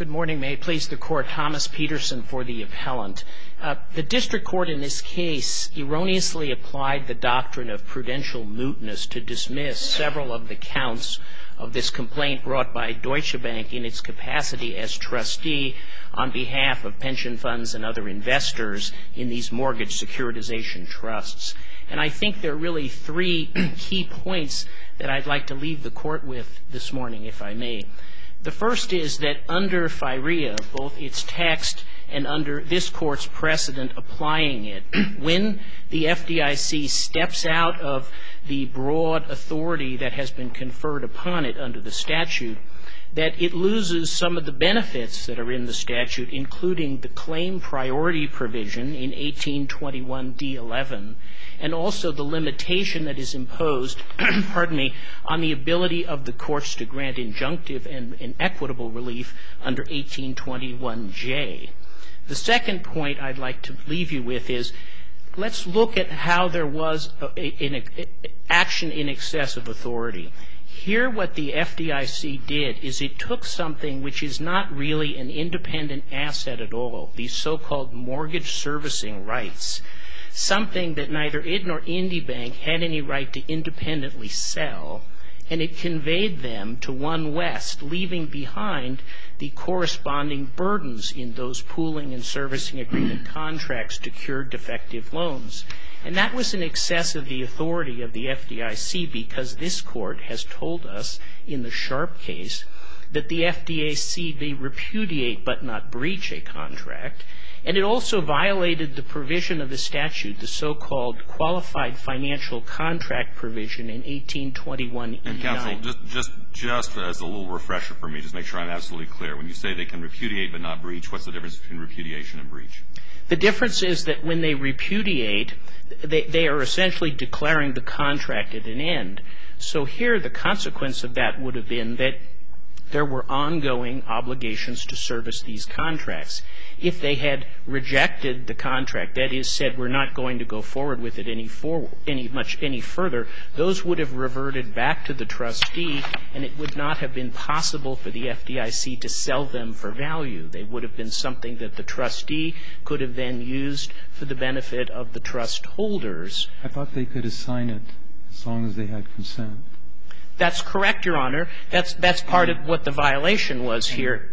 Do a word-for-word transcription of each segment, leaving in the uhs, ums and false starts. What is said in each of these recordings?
Good morning. May it please the Court, Thomas Peterson for the appellant. Uh, the district court in this case erroneously applied the doctrine of prudential mootness to dismiss several of the counts of this complaint brought by Deutsche Bank in its capacity as trustee on behalf of pension funds and other investors in these mortgage securitization trusts. And I think there are really three key points that I'd like to leave the Court with this morning, if I may. The first is that under FIREA, both its text and under this Court's precedent applying it, when the F D I C steps out of the broad authority that has been conferred upon it under the statute, that it loses some of the benefits that are in the statute, including the claim priority provision in eighteen twenty-one D eleven, and also the limitation that is imposed, pardon me, on the ability of the courts to grant injunctive and, and equitable relief under eighteen twenty-one J. The second point I'd like to leave you with is, let's look at how there was an action in excess of authority. Here what the F D I C did is it took something which is not really an independent asset at all, these so-called mortgage servicing rights, something that neither it nor IndyBank had any right to independently sell, and it conveyed them to OneWest, leaving behind the corresponding burdens in those pooling and servicing agreement contracts to cure defective loans. And that was in excess of the authority of the F D I C, because this Court has told us in the Sharp case that the F D I C may repudiate but not breach a contract. And it also violated the provision of the statute, the so-called qualified financial contract provision in eighteen twenty-one E nine. And counsel, just, just, just as a little refresher for me, just make sure I'm absolutely clear. When you say they can repudiate but not breach, what's the difference between repudiation and breach? The difference is that when they repudiate, they, they are essentially declaring the contract at an end. So here the consequence of that would have been that there were ongoing obligations to service these contracts. If they had rejected the contract, that is, said we're not going to go forward with it any for, any much any further, those would have reverted back to the trustee, and it would not have been possible for the F D I C to sell them for value. They would have been something that the trustee could have then used for the benefit of the trust holders. I thought they could assign it as long as they had consent. That's correct, Your Honor. That's that's part of what the violation was here.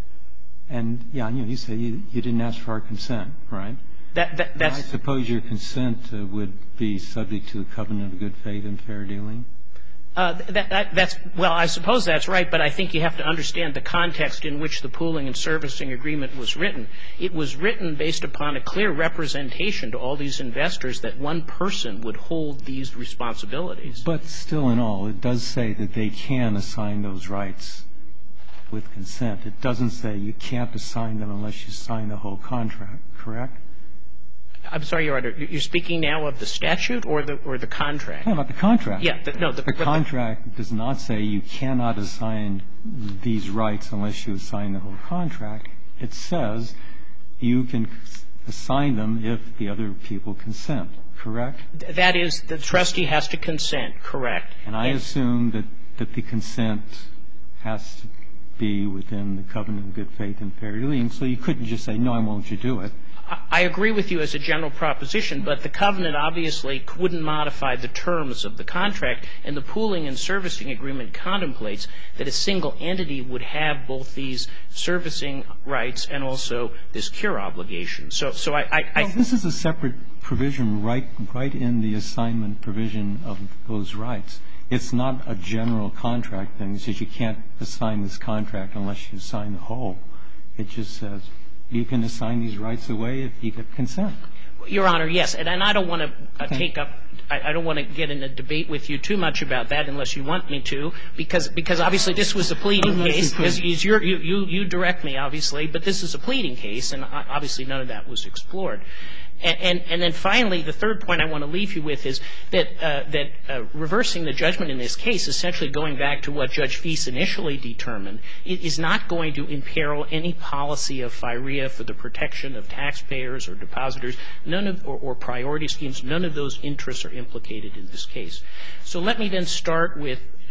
And, yeah, you know, you say you, you didn't ask for our consent, right? That, that, that's, I suppose your consent uh, would be subject to the covenant of good faith and fair dealing? Uh, that, that, that's, well, I suppose that's right, but I think you have to understand the context in which the pooling and servicing agreement was written. It was written based upon a clear representation to all these investors that one person would hold these responsibilities. But still in all, it does say that they can assign those rights with consent. It doesn't say you can't assign them unless you sign the whole contract, correct? I'm sorry, Your Honor. You're speaking now of the statute or the or the contract? No, about the contract. Yeah. The, no, the, the contract does not say you cannot assign these rights unless you assign the whole contract. It says you can assign them if the other people consent, correct? That is, the trustee has to consent, correct. And I and assume that, that the consent has to be within the covenant of good faith and fair dealing, so you couldn't just say, no, I won't let you do it. I agree with you as a general proposition, but the covenant obviously wouldn't modify the terms of the contract, and the pooling and servicing agreement contemplates that a single entity would have both these servicing rights and also this cure obligation. So, so I, I, I well, this is a separate provision right, right in the assignment provision of those rights. It's not a general contract thing. It says you can't assign this contract unless you sign the whole. It just says you can assign these rights away if you get consent. Your Honor, yes. And, and I don't want to uh, okay. take up I, I don't want to get in a debate with you too much about that unless you want me to, because because obviously this was a pleading case. As, as you're, you, you, you direct me, obviously, but this is a pleading case, and obviously none of that was explored. And, and, and then finally, the third point I want to leave you with is that, uh, that uh, reversing the judgment in this case, essentially going back to what Judge Feist initially determined, it is not going to imperil any policy of FIREA for the protection of taxpayers or depositors, none of, or, or priority schemes. None of those interests are implicated in this case. So let me then start with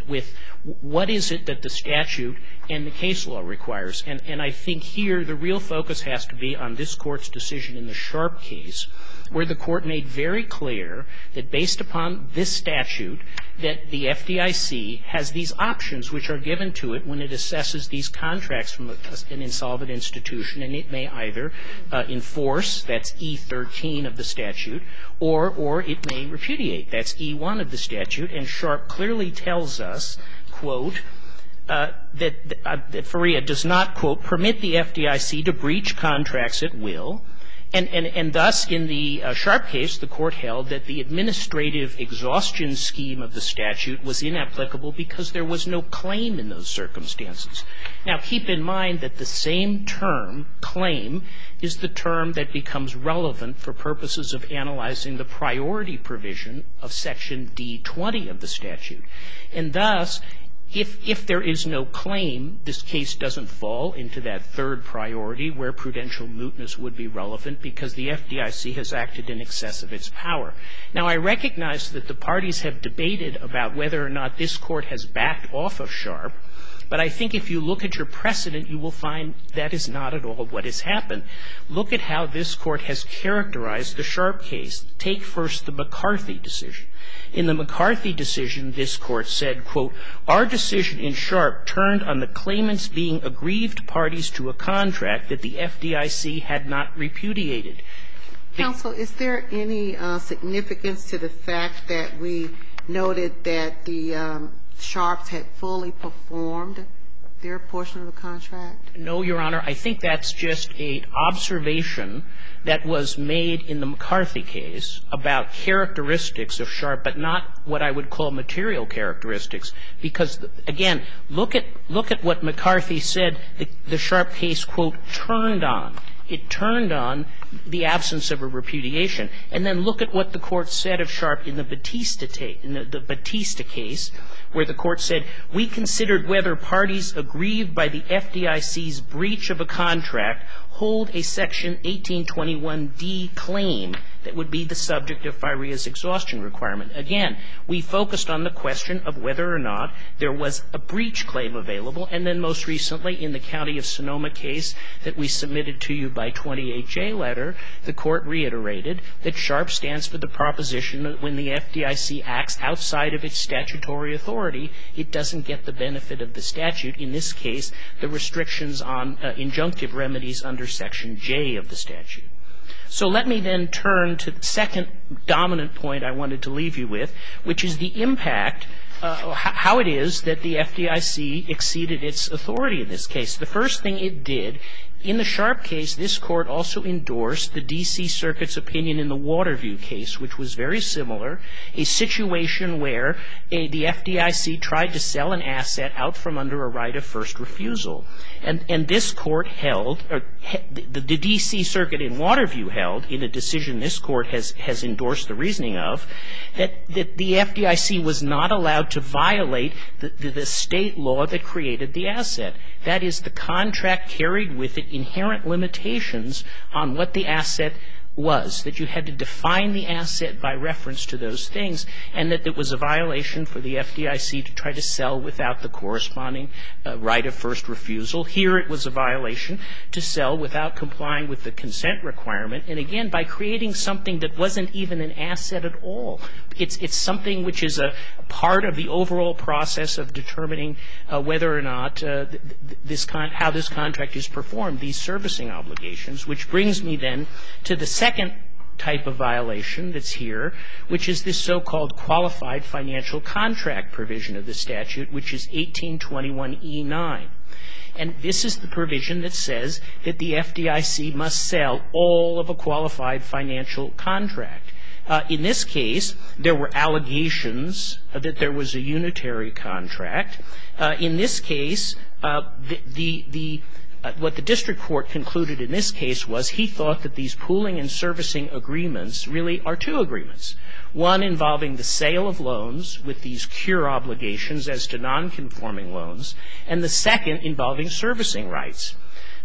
with what is it that the statute and the case law requires. And, and I think here the real focus has to be on this Court's decision in the Sharp case, where the Court made very clear that based upon this statute, that the F D I C has these options which are given to it when it assesses these contracts from an insolvent institution, and it may either uh, enforce, that's E thirteen of the statute, or, or it may repudiate, that's E one of the statute. And Sharp clearly tells us, quote, Uh, that, uh, that FERIA does not, quote, permit the F D I C to breach contracts at will. And, and, and thus, in the uh, Sharp case, the Court held that the administrative exhaustion scheme of the statute was inapplicable because there was no claim in those circumstances. Now, keep in mind that the same term, claim, is the term that becomes relevant for purposes of analyzing the priority provision of Section D twenty of the statute. And thus, If, if there is no claim, this case doesn't fall into that third priority where prudential mootness would be relevant because the F D I C has acted in excess of its power. Now, I recognize that the parties have debated about whether or not this Court has backed off of Sharp, but I think if you look at your precedent, you will find that is not at all what has happened. Look at how this Court has characterized the Sharp case. Take first the McCarthy decision. In the McCarthy decision, this Court said, quote, our decision in Sharp turned on the claimants being aggrieved parties to a contract that the F D I C had not repudiated. Counsel, is there any uh, significance to the fact that we noted that the um, Sharps had fully performed their portion of the contract? No, Your Honor. I think that's just an observation that was made in the McCarthy case about characteristics of Sharp, but not what I would call material characteristics. Because, again, look at look at what McCarthy said the, the Sharp case, quote, turned on. It turned on the absence of a repudiation. And then look at what the Court said of Sharp in the Batista, in the, the Batista case, where the Court said, we considered whether parties aggrieved by the F D I C's breach of a contract hold a Section eighteen twenty-one D claim that would be the subject of FIREA's exhaustion requirement. Again, we focused on the question of whether or not there was a breach claim available, and then most recently in the County of Sonoma case that we submitted to you by twenty-eight J letter, the Court reiterated that Sharp stands for the proposition that when the F D I C acts outside of its statutory authority, it doesn't get the benefit of the statute. In this case, the restrictions on uh, injunctive remedies under Section J of the statute. So let me then turn to the second dominant point I wanted to leave you with, which is the impact, uh, how it is that the F D I C exceeded its authority in this case. The first thing it did, in the Sharp case, this Court also endorsed the D C Circuit's opinion in the Waterview case, which was very similar, a situation where a, the F D I C tried to sell an asset out from under a right of first refusal. And, and this Court held, or he, the, the D C Circuit in Waterview held, in a decision this Court has, has endorsed the reasoning of, that, that the F D I C was not allowed to violate the, the, the state law that created the asset. That is, the contract carried with it inherent limitations on what the asset was, that you had to define the asset by reference to those things, and that it was a violation for the F D I C to try to sell without the corresponding uh, right of first refusal. Here it was a violation to sell without complying with the consent requirement, and again, by creating something that wasn't even an asset at all. It's, it's something which is a part of the overall process of determining uh, whether or not uh, th- this con- how this contract is performed, these servicing obligations, which brings me then to the second type of violation that's here, which is this so-called qualified financial contract provision of the statute, which is eighteen twenty-one E nine. And this is the provision that says that the F D I C must sell all of a qualified financial contract. Uh, in this case, there were allegations that there was a unitary contract. Uh, in this case, uh, the, the, the uh, what the district court concluded in this case was he thought that these pooling and servicing agreements really are two agreements. One involving the sale of loans with these cure obligations as to nonconforming loans, and the second involving servicing rights.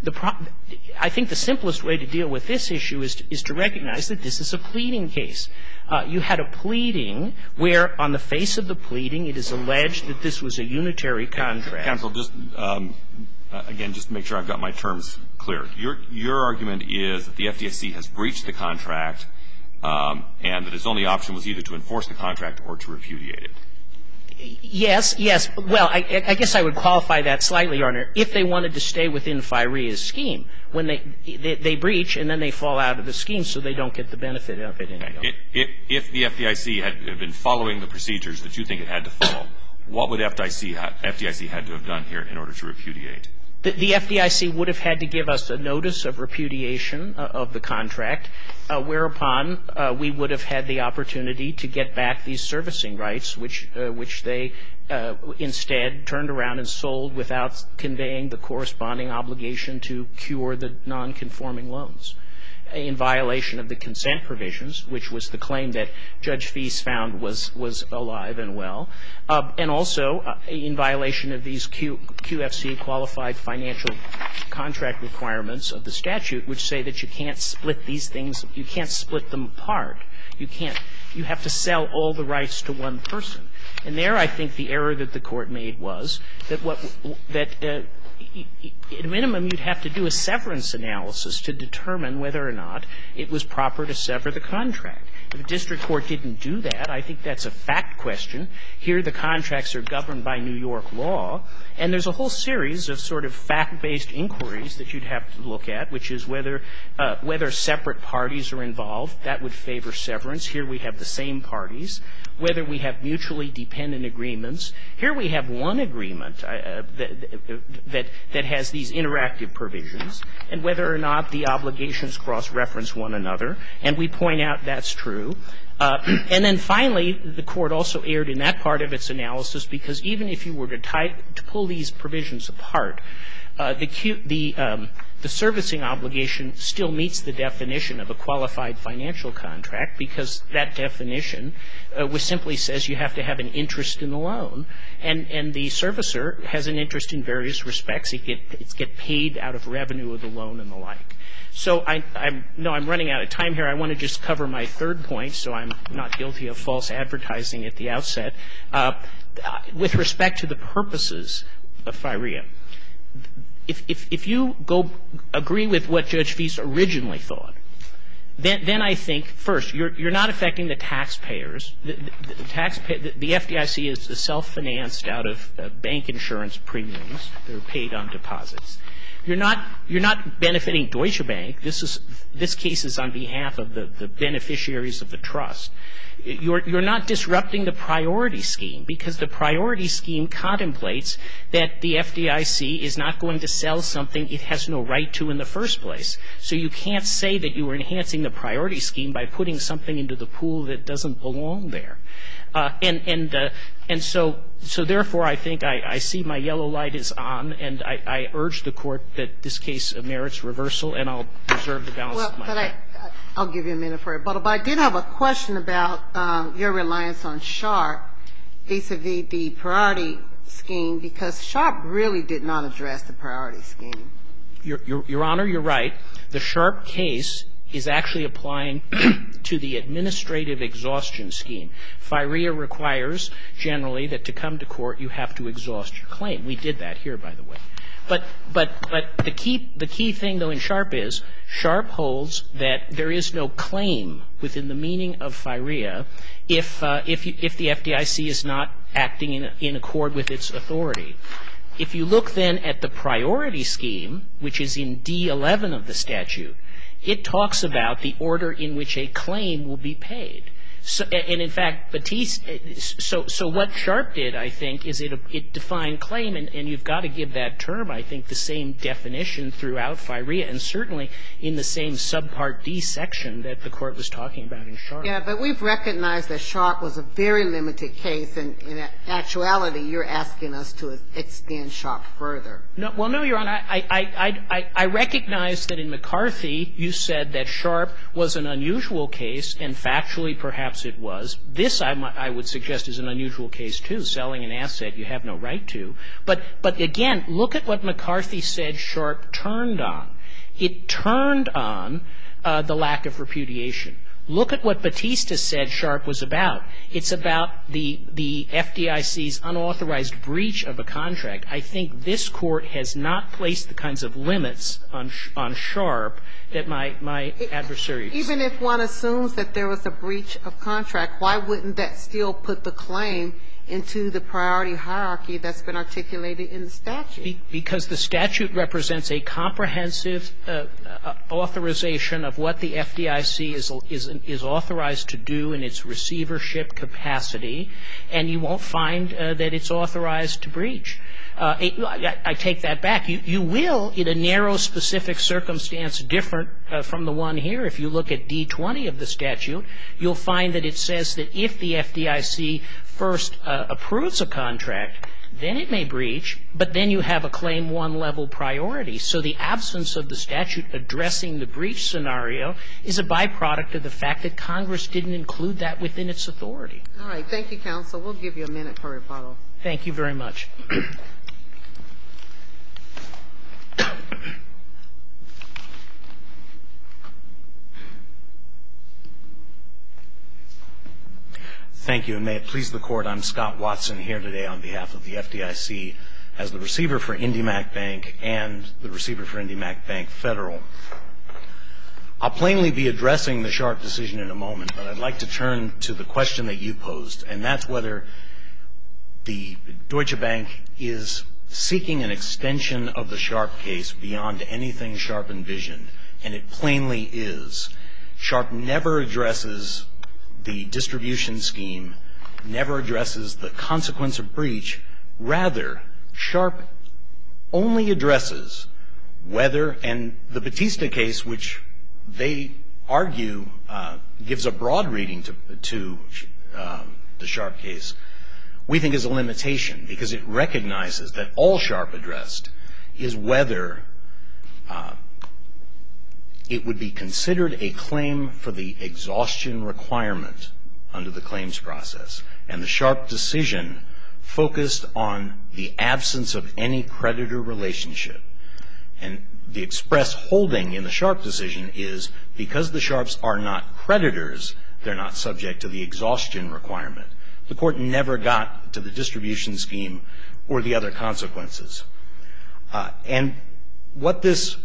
The pro- I think the simplest way to deal with this issue is to, is to recognize that this is a pleading case. Uh, you had a pleading where, on the face of the pleading, it is alleged that this was a unitary contract. Counsel, just um, uh, again, just to make sure I've got my terms clear. Your your argument is that the F D I C has breached the contract, um, and that its only option was either to enforce the contract or to repudiate it. Yes, yes. Well, I, I guess I would qualify that slightly, Your Honor, if they wanted to stay within FIREA's scheme. When they, they they breach and then they fall out of the scheme, so they don't get the benefit of it anymore. If, if the F D I C had been following the procedures that you think it had to follow, what would F D I C F D I C had to have done here in order to repudiate? The, the F D I C would have had to give us a notice of repudiation uh, of the contract, uh, whereupon uh, we would have had the opportunity to get back these servicing rights, which uh, which they uh, instead turned around and sold without conveying the corresponding obligation to cure the non-conforming loans, in violation of the consent provisions, which was the claim that Judge Feist found was was alive and well, uh, and also uh, in violation of these Q, QFC qualified financial contract requirements of the statute, which say that you can't split these things, you can't split them apart. You can't. You have to sell all the rights to one person. And there, I think the error that the court made was that what that. Uh, At a minimum, you'd have to do a severance analysis to determine whether or not it was proper to sever the contract. If the district court didn't do that, I think that's a fact question. Here, the contracts are governed by New York law, and there's a whole series of sort of fact-based inquiries that you'd have to look at, which is whether uh, whether separate parties are involved. That would favor severance. Here we have the same parties. Whether we have mutually dependent agreements. Here we have one agreement uh, that, that that has these interactive provisions, and whether or not the obligations cross-reference one another. And we point out that's true. Uh, and then finally, the court also erred in that part of its analysis, because even if you were to, tie, to pull these provisions apart, uh, the, Q, the, um, the servicing obligation still meets the definition of a qualified financial contract, because that definition uh, was simply says you have to have an interest in the loan, and, and the servicer has an interest in various respects. It get, it's get paid out of revenue of the loan and the like. So I, I'm, no, I'm running out of time here. I want to just cover my third point, so I'm not guilty of false advertising at the outset. Uh, with respect to the purposes of FIREA, if, if, if you go agree with what Judge Feist originally thought, then, then I think, first, you're, you're not affecting the taxpayers. The, the, the, taxpay, the, the F D I C is self-financed out of uh, bank insurance premiums. They're paid on deposits. You're not, you're not benefiting Deutsche Bank. This is, this case is on behalf of the, the beneficiaries of the trust. You're, you're not disrupting the priority scheme, because the priority scheme contemplates that the F D I C is not going to sell something it has no right to in the first place. So you can't say that you are enhancing the priority scheme by putting something into the pool that doesn't belong there. Uh, and and uh, and so so therefore, I think I, I see my yellow light is on, and I, I urge the court that this case merits reversal, and I'll reserve the balance well, of my but time. I, I'll give you a minute for it. But, but I did have a question about um, your reliance on Sharpe vis-a-vis the priority scheme, because Sharpe really did not address the priority scheme. Your, your, Your Honor, you're right. The Sharpe case is actually applying to the administrative exhaustion scheme. FIREA requires generally that to come to court you have to exhaust your claim. We did that here, by the way. But but but the key the key thing though in Sharpe is Sharpe holds that there is no claim within the meaning of FIREA if uh, if you, if the F D I C is not acting in in accord with its authority. If you look then at the priority scheme, which is in D eleven of the statute, it talks about the order in which a claim will be paid. So, and in fact, Batiste, so, so what Sharpe did, I think, is it, it defined claim, and, and you've got to give that term, I think, the same definition throughout FIREA, and certainly in the same subpart D section that the court was talking about in Sharpe. Yeah, but we've recognized that Sharpe was a very limited case, and in actuality, you're asking us to extend Sharpe further. No, well, no, Your Honor. I, I, I, I, I recognize that in McCarthy, you said that Sharpe was an unusual case and factually perhaps perhaps it was. This, I, I would suggest, is an unusual case, too, selling an asset you have no right to. But, but again, look at what McCarthy said Sharpe turned on. It turned on uh, the lack of repudiation. Look at what Batista said Sharpe was about. It's about the the F D I C's unauthorized breach of a contract. I think this Court has not placed the kinds of limits on on Sharpe that my, my adversary. Even if one assumes that there was a breach of contract, why wouldn't that still put the claim into the priority hierarchy that's been articulated in the statute? Be, because the statute represents a comprehensive uh, uh, authorization of what the F D I C is, is, is authorized to do in its receivership capacity, and you won't find uh, that it's authorized to breach. Uh, it, I, I take that back. You, you will, in a narrow, specific circumstance different uh, from the one here. If you look at D twenty of the statute, you'll find that it says that if the F D I C first uh, approves a contract, then it may breach, but then you have a claim one level priority. So the absence of the statute addressing the breach scenario is a byproduct of the fact that Congress didn't include that within its authority. All right. Thank you, counsel. We'll give you a minute for rebuttal. Thank you very much. Thank you, and may it please the Court, I'm Scott Watson here today on behalf of the F D I C as the receiver for IndyMac Bank and the receiver for IndyMac Bank Federal. I'll plainly be addressing the Sharpe decision in a moment, but I'd like to turn to the question that you posed, and that's whether the Deutsche Bank is seeking an extension of the Sharpe case beyond anything Sharpe envisioned, and it plainly is. Sharpe never addresses the distribution scheme, never addresses the consequence of breach. Rather, Sharpe only addresses whether, and the Batista case, which they argue uh, gives a broad reading to, to um, the Sharpe case, we think is a limitation because it recognizes that all Sharpe addressed is whether uh, it would be considered a claim for the exhaustion requirement under the claims process. And the Sharpe decision focused on the absence of any creditor relationship. And the express holding in the Sharpe decision is because the Sharpes are not creditors, they're not subject to the exhaustion requirement. The Court never got to the distribution scheme or the other consequences. Uh, and what this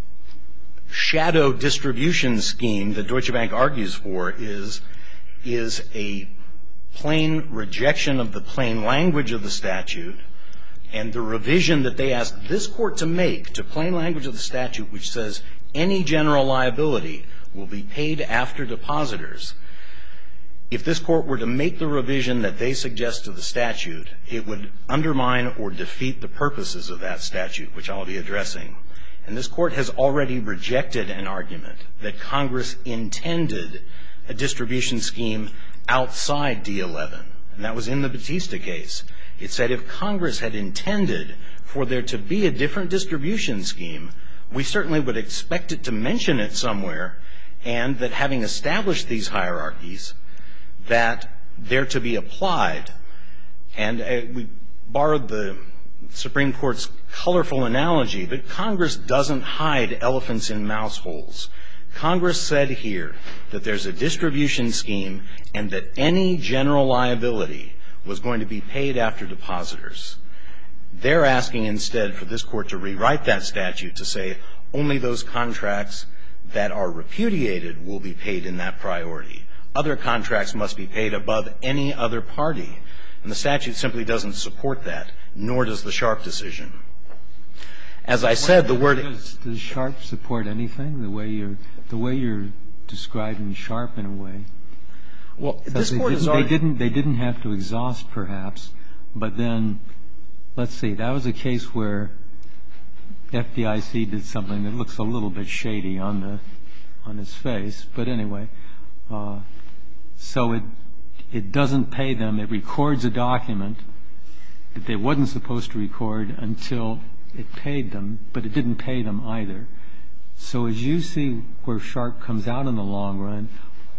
shadow distribution scheme that Deutsche Bank argues for is, is a plain rejection of the plain language of the statute and the revision that they asked this Court to make to plain language of the statute, which says any general liability will be paid after depositors. If this Court were to make the revision that they suggest to the statute, it would undermine or defeat the purposes of that statute, which I'll be addressing. And this Court has already rejected an argument that Congress intended a distribution scheme outside D eleven. And that was in the Batista case. It said if Congress had intended for there to be a different distribution scheme, we certainly would expect it to mention it somewhere, and that having established these hierarchies, that they're to be applied. And uh, we borrowed the Supreme Court's colorful analogy that Congress doesn't hide elephants in mouse holes. Congress said here that there's a distribution scheme and that any general liability was going to be paid after depositors. They're asking instead for this Court to rewrite that statute to say only those contracts that are repudiated will be paid in that priority. Other contracts must be paid above any other party. And the statute simply doesn't support that, nor does the Sharpe decision. As I said, the word does, does Sharpe support anything? The way you're the way you're describing Sharpe in a way. Well, this they Court didn't, is already, they didn't they didn't have to exhaust perhaps, but then let's see, that was a case where F D I C did something that looks a little bit shady on the on its face, but anyway, uh, so it it doesn't pay them. It records a document that they wasn't supposed to record until it paid them, but it didn't pay them either. So as you see where Sharpe comes out in the long run,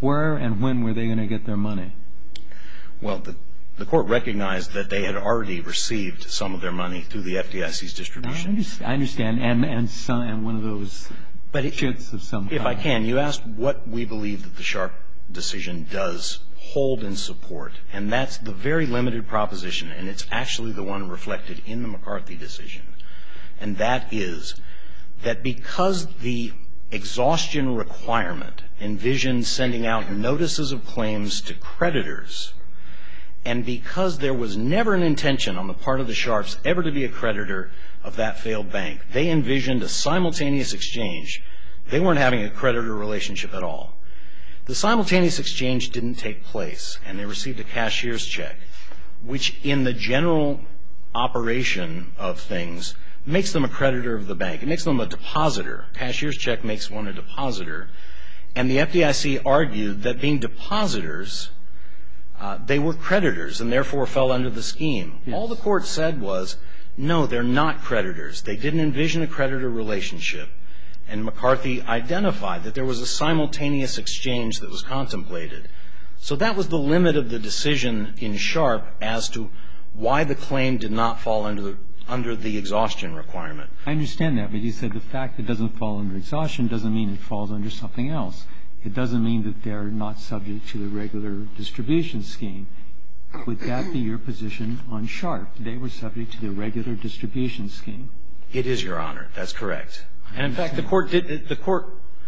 Where and when were they going to get their money? Well, the, the court recognized that they had already received some of their money through the F D I C's distribution. I understand, and and, some, and one of those but it, chits of some kind. If I can, you asked what we believe that the Sharpe decision does hold and support, and that's the very limited proposition, and it's actually the one reflected in the McCarthy decision, and that is that because the exhaustion requirement envisioned sending out notices of claims to creditors, and because there was never an intention on the part of the Sharpes ever to be a creditor of that failed bank, they envisioned a simultaneous exchange. They weren't having a creditor relationship at all. The simultaneous exchange didn't take place, and they received a cashier's check, which in the general operation of things makes them a creditor of the bank. It makes them a depositor. Cashier's check makes one a depositor. And the F D I C argued that being depositors, uh, they were creditors and therefore fell under the scheme. Yes. All the court said was, no, they're not creditors. They didn't envision a creditor relationship. And McCarthy identified that there was a simultaneous exchange that was contemplated. So that was the limit of the decision in Sharpe as to why the claim did not fall under the, under the exhaustion requirement. I understand that, but you said the fact it doesn't fall under exhaustion doesn't mean it falls under something else. It doesn't mean that they're not subject to the regular distribution scheme. Would that be your position on Sharpe? They were subject to the regular distribution scheme. It is, Your Honor. That's correct. And, in fact, the court did, the court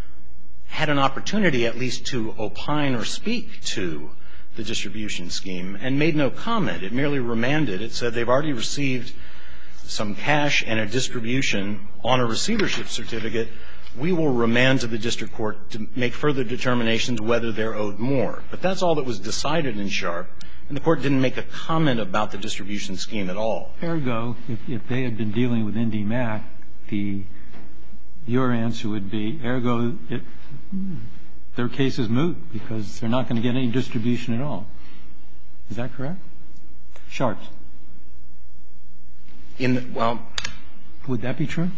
had an opportunity at least to opine or speak to the distribution scheme and made no comment. It merely remanded. It said they've already received some cash and a distribution on a receivership certificate. We will remand to the district court to make further determinations whether they're owed more. But that's all that was decided in Sharpe, and the court didn't make a comment about the distribution scheme at all. Ergo, if, if they had been dealing with IndyMac, the your answer would be, ergo, it, their case is moot because they're not going to get any distribution at all. Is that correct? Sharpe's. In the, well, would that be true?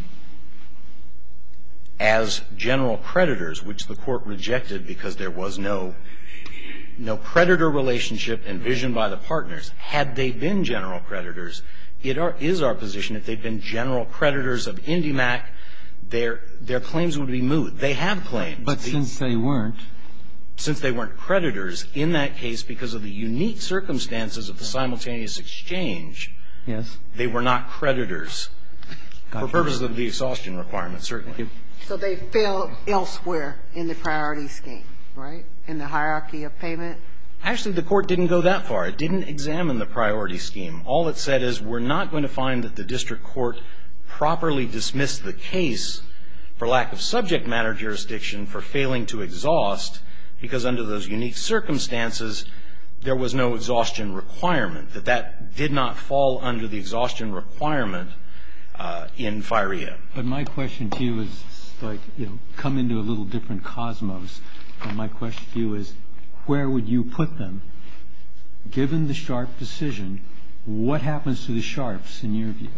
As general creditors, which the court rejected because there was no no creditor relationship envisioned by the partners, had they been general creditors, it are, is our position if they'd been general creditors of IndyMac, their their claims would be moot. They have claims. But the, since they weren't. Since they weren't creditors in that case because of the unique circumstances of the simultaneous exchange, yes, they were not creditors gotcha. For purposes of the exhaustion requirement, certainly. So they fell elsewhere in the priority scheme, right, in the hierarchy of payment? Actually, the court didn't go that far. It didn't examine the priority scheme. All it said is we're not going to find that the district court properly dismissed the case for lack of subject matter jurisdiction for failing to exhaust because under those unique circumstances, there was no exhaustion requirement, that that did not fall under the exhaustion requirement uh, in FIREA. But my question to you is, like, you know, come into a little different cosmos. And my question to you is, where would you put them? Given the Sharpe decision, what happens to the Sharpes in your view?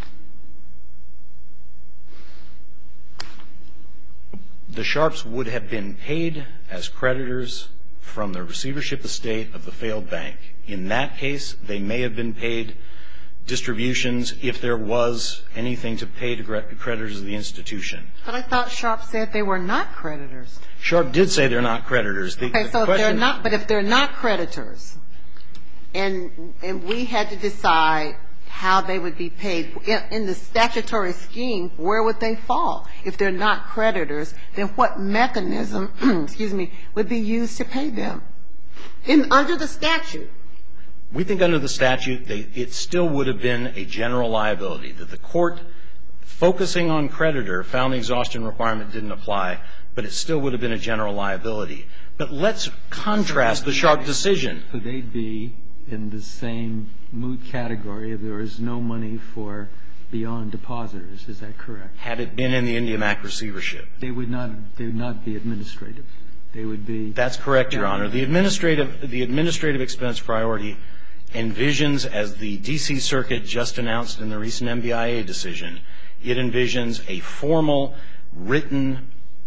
The Sharpes would have been paid as creditors from the receivership estate of the failed bank. In that case, they may have been paid distributions if there was anything to pay to creditors of the institution. But I thought Sharpe said they were not creditors. Sharpe did say they're not creditors. The, okay, the so if question, they're not, but if they're not creditors, and and we had to decide how they would be paid in, in the statutory scheme, where would they fall? If they're not creditors, then what mechanism, excuse me, would be used to pay them in under the statute? We think under the statute, they, it still would have been a general liability, that the court, focusing on creditor, found the exhaustion requirement didn't apply, but it still would have been a general liability. But let's contrast the Sharpe decision. So they'd be in the same moot category if there is no money for beyond depositors. Is that correct? Had it been in the IndyMac receivership. They would not, they would not be administrative. They would be. That's correct, Your Honor. The administrative, the administrative expense priority envisions, as the D C Circuit just announced in the recent M B I A decision, it envisions a formal, written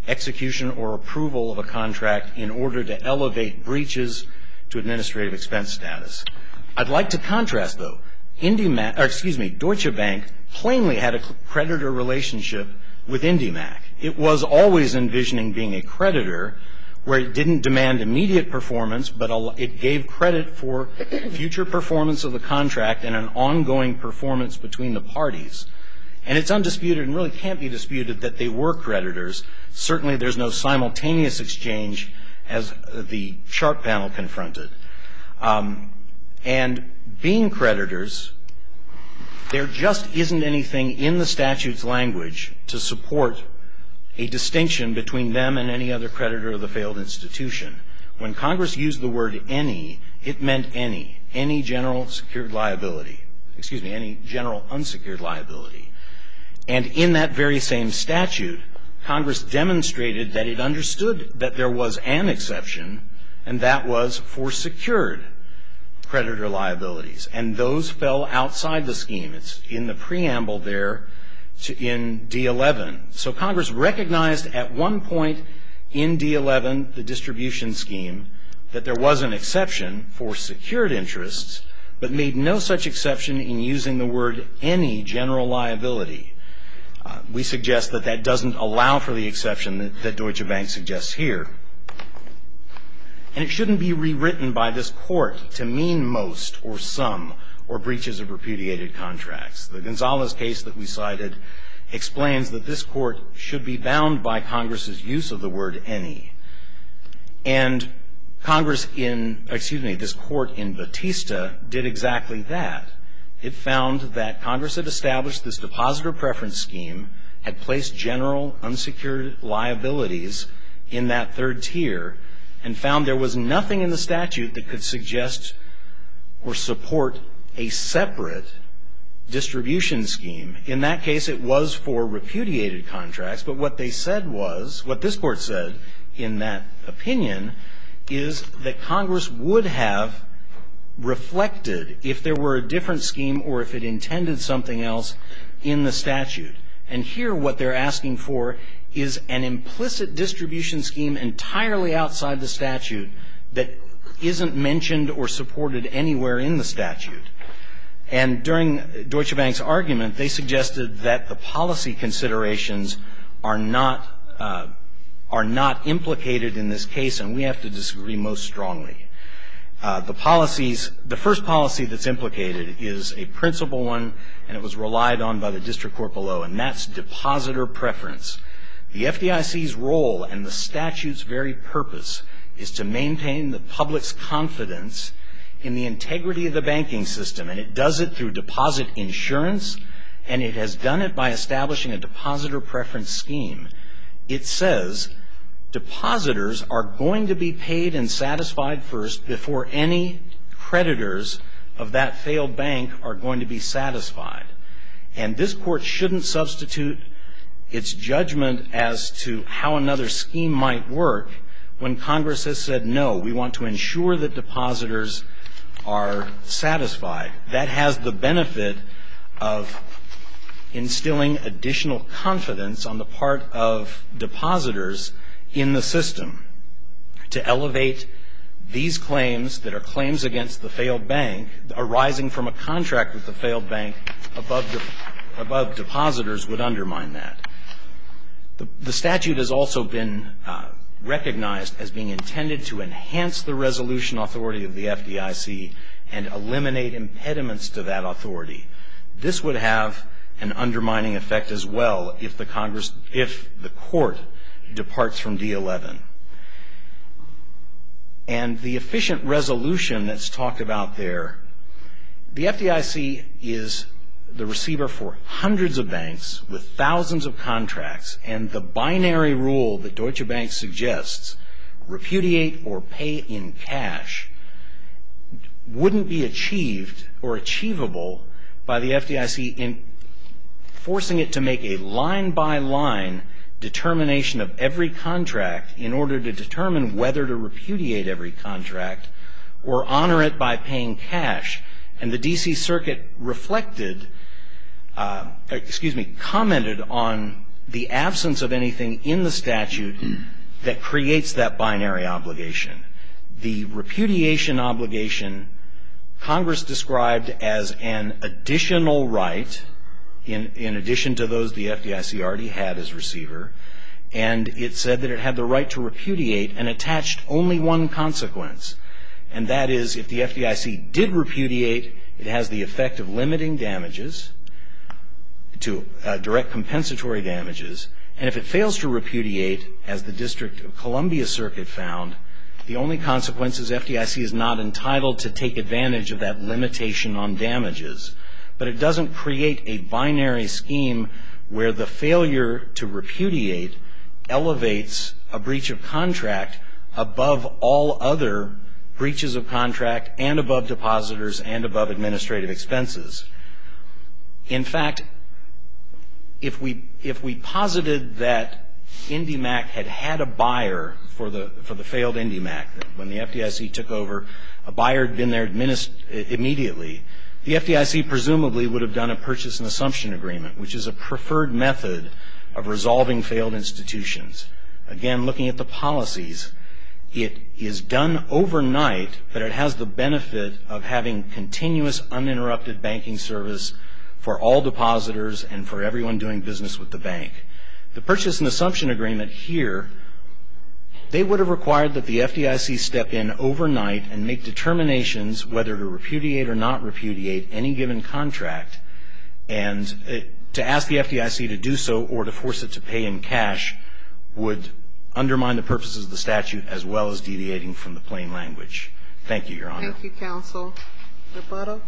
execution or approval of a contract in order to elevate breaches to administrative expense status. I'd like to contrast, though. IndyMac, or excuse me, Deutsche Bank plainly had a creditor relationship with IndyMac. It was always envisioning being a creditor where it didn't demand immediate performance, but it gave credit for future performance of the contract and an ongoing performance between the parties. And it's undisputed and really can't be disputed that they were creditors. Certainly there's no simultaneous exchange as the Sharpe panel confronted. Um, and being creditors, there just isn't anything in the statute's language to support a distinction between them and any other creditor of the failed institution. When Congress used the word any, it meant any, any general secured liability, excuse me, any general unsecured liability. And in that very same statute, Congress demonstrated that it understood that there was an exception, and that was for secured creditor liabilities. And those fell outside the scheme. It's in the preamble there to, in D eleven. So Congress recognized at one point in D eleven, the distribution scheme, that there was an exception for secured interests, but made no such exception in using the word any general liability. Uh, we suggest that that doesn't allow for the exception that, that Deutsche Bank suggests here. And it shouldn't be rewritten by this court to mean most or some or breaches of repudiated contracts. The Gonzalez case that we cited explains that this court should be bound by Congress's use of the word any. And Congress in, excuse me, this court in Batista did exactly that. It found that Congress had established this depositor preference scheme, had placed general unsecured liabilities in that third tier, and found there was nothing in the statute that could suggest or support a separate distribution scheme. In that case, it was for repudiated contracts, but what they said was, what this court said in that opinion, is that Congress would have reflected if there were a different scheme or if it intended something else in the statute. And here what they're asking for is an implicit distribution scheme entirely outside the statute that isn't mentioned or supported anywhere in the statute. And during Deutsche Bank's argument, they suggested that the policy considerations are not uh, are not implicated in this case, and we have to disagree most strongly. Uh, the policies, the first policy that's implicated is a principal one, and it was relied on by the district court below, and that's depositor preference. The F D I C's role and the statute's very purpose is to maintain the public's confidence in the integrity of the banking system, and it does it through deposit insurance, and it has done it by establishing a depositor preference scheme. It says depositors are going to be paid and satisfied first before any creditors of that failed bank are going to be satisfied. And this court shouldn't substitute its judgment as to how another scheme might work when Congress has said, no, we want to ensure that depositors are satisfied. That has the benefit of instilling additional confidence on the part of depositors in the system to elevate these claims that are claims against the failed bank arising from a contract with the failed bank above, de- above depositors would undermine that. The, the statute has also been uh, recognized as being intended to enhance the resolution authority of the F D I C and eliminate impediments to that authority. This would have an undermining effect as well if the Congress, if the court departs from D eleven. And the efficient resolution that's talked about there, the F D I C is the receiver for hundreds of banks with thousands of contracts, and the binary rule that Deutsche Bank suggests, repudiate or pay in cash, wouldn't be achieved or achievable by the F D I C in forcing it to make a line-by-line determination of every contract in order to determine whether to repudiate every contract or honor it by paying cash. And the D C Circuit reflected, uh, excuse me, commented on the absence of anything in the statute that creates that binary obligation. The repudiation obligation Congress described as an additional right, in, in addition to those the F D I C already had as receiver, and it said that it had the right to repudiate and attached only one consequence, and that is if the F D I C did repudiate, it has the effect of limiting damages to uh, direct compensatory damages, and if it fails to repudiate, as the District of Columbia Circuit found, the only consequence is F D I C is not entitled to take advantage of that limitation on damages. But it doesn't create a binary scheme where the failure to repudiate elevates a breach of contract above all other breaches of contract and above depositors and above administrative expenses. In fact, if we if we posited that IndyMac had had a buyer for the for the failed IndyMac, when the F D I C took over, a buyer had been there administ- immediately, the F D I C presumably would have done a purchase and assumption agreement, which is a preferred method of resolving failed institutions. Again, looking at the policies, it is done overnight, but it has the benefit of having continuous uninterrupted banking service for all depositors and for everyone doing business with the bank. The purchase and assumption agreement here, they would have required that the F D I C step in overnight and make determinations whether to repudiate or not repudiate any given contract, and it, to ask the F D I C to do so or to force it to pay in cash would undermine the purposes of the statute as well as deviating from the plain language. Thank you, Your Honor. Thank you, counsel. Rebuttal.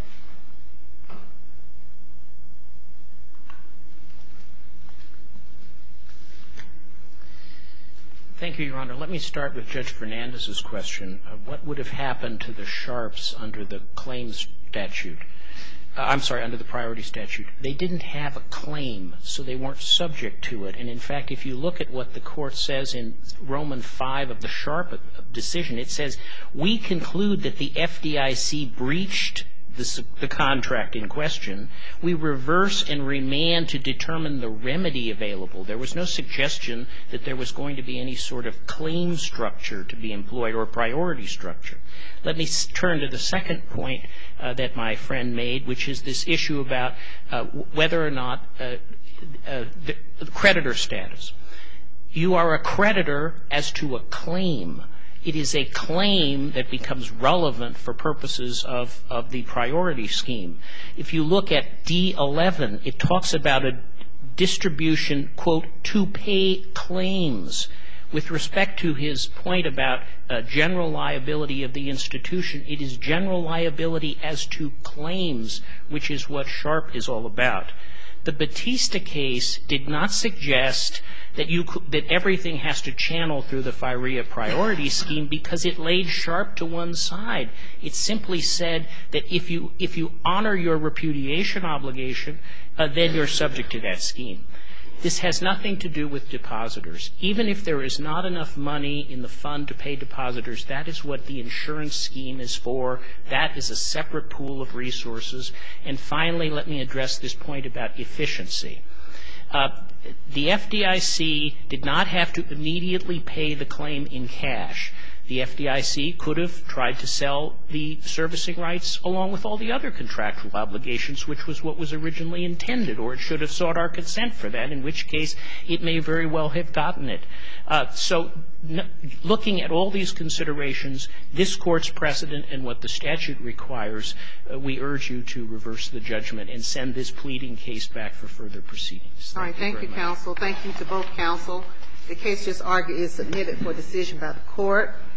Thank you, Your Honor. Let me start with Judge Fernandez's question. Uh, what would have happened to the Sharps under the claims statute? Uh, I'm sorry, under the priority statute. They didn't have a claim, so they weren't subject to it. And, in fact, if you look at what the Court says in Roman five of the Sharp decision, it says, we conclude that the F D I C breached the, the contract in question. We reverse and remand to determine the remedy available. There was no suggestion that there was going to be any sort of claim structure to be employed or priority structure. Let me turn to the second point uh, that my friend made, which is this issue about uh, whether or not uh, uh, the, the creditor status. You are a creditor as to a claim. It is a claim that becomes relevant for purposes of, of the priority scheme. If you look at D eleven, it talks about a distribution, quote, to pay claims. With respect to his point about uh, general liability of the institution, it is general liability as to claims, which is what Sharp is all about. The Batista case did not suggest that you could, that everything has to channel through the FIREA priority scheme because it laid Sharp to one side. It simply said that if you if you honor your repudiation obligation, uh, then you're subject to that scheme. This has nothing to do with depositors. Even if there is not enough money in the fund to pay depositors, that is what the insurance scheme is for. That is a separate pool of resources. And finally, let me address this point about efficiency. Uh, the F D I C did not have to immediately pay the claim in cash. The F D I C could have tried to sell the servicing rights along with all the other contractual obligations, which was what was originally intended, or it should have sought our consent for that, in which case it may very well have gotten it. Uh, so n- looking at all these considerations, this Court's precedent and what the statute requires, uh, we urge you to reverse the judgment and send this pleading case back for further proceedings. All right. Thank you, counsel. Thank you to both counsel. The case just argued is submitted for decision by the Court.